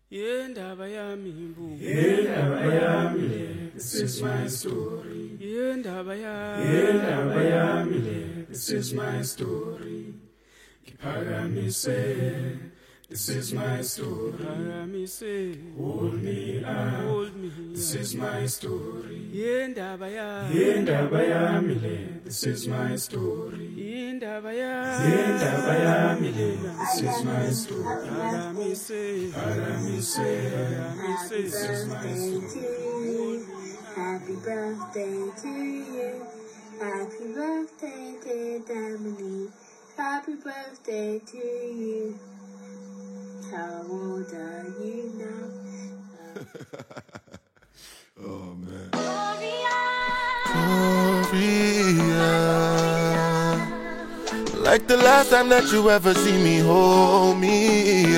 Yendaba yami mbu. Yendaba yami le, this is my story. Yendaba yami. Yendaba yami le, this is my story. Kiphakamise, this is my story. Phakamise. Hold me up, Hold me. this is my story. Yendaba yami. Yendaba yami le, this is my story. Yendaba yami. Yendaba yami le, this is my story. Phakamise. Phakamise, Phakamise. this is my story. Happy birthday to you. Happy birthday, dear Dominique. Happy birthday to you. How old are you now? Oh man. Gloria. Like the last time that you ever see me, hold me.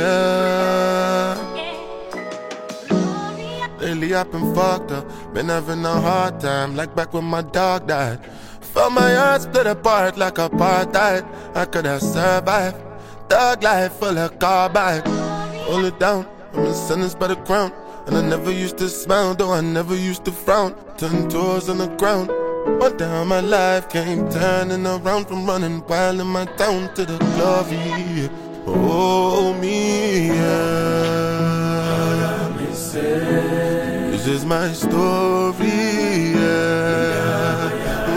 Lately I've been fucked up, been having a hard time, like back when my dog died. Felt my heart split apart like apartheid. I could have survived, thug life full of carbide. Hold it down, I'm a sentence by the crown. And I never used to smile, though I never used to frown. 10 toes on the ground. One day my life came turning around, from running wild in my town to the glory. Oh me, yeah. This is my story, yeah.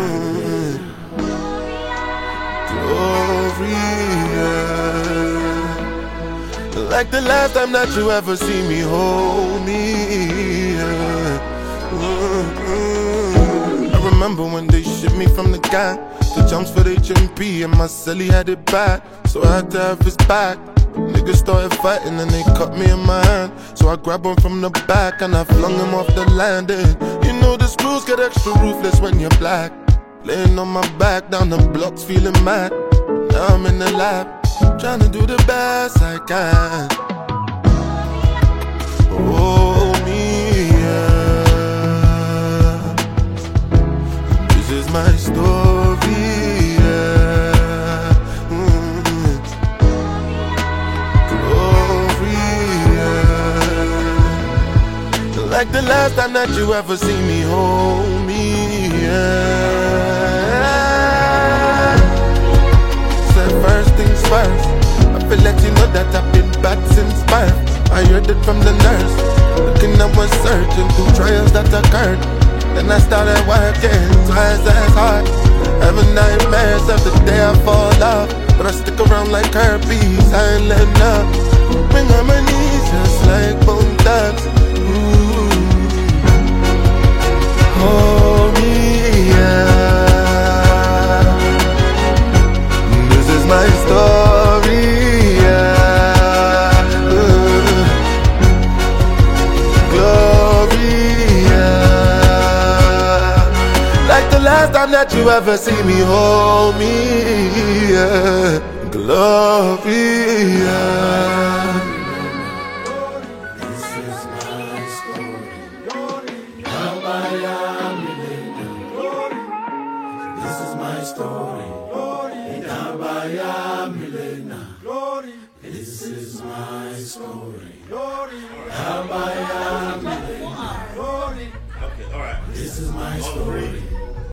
Glory, yeah. Like the last time that you ever see me, hold me, yeah. I remember when they shipped me from the gang. The jumps for the HMP and my celly had it bad, so I had to have his back. Niggas started fighting and they cut me in my hand, so I grabbed him from the back and I flung him off the landing. You know the screws get extra ruthless when you're black. Laying on my back down the blocks feeling mad. Now I'm in the lab, trying to do the best I can. Oh me, yeah. This is my story, yeah. Glory, yeah. Like the last time that you ever see me, hold me, yeah. Said first things first, I feel let you know that I've been bad since birth. I heard it from the nurse, looking at my searching through trials that occurred. Then I started working twice as hard, having nightmares of the day I fall off. But I stick around like herpes, I ain't letting up. Bring on my knees just like bone thugs. Hold me, yeah. This is my story, yeah. Glory, yeah. Like the last time that you ever see me, hold me, yeah. Glory, yeah. This is my story. This is my story. This is my story. Okay, all right. This is my story.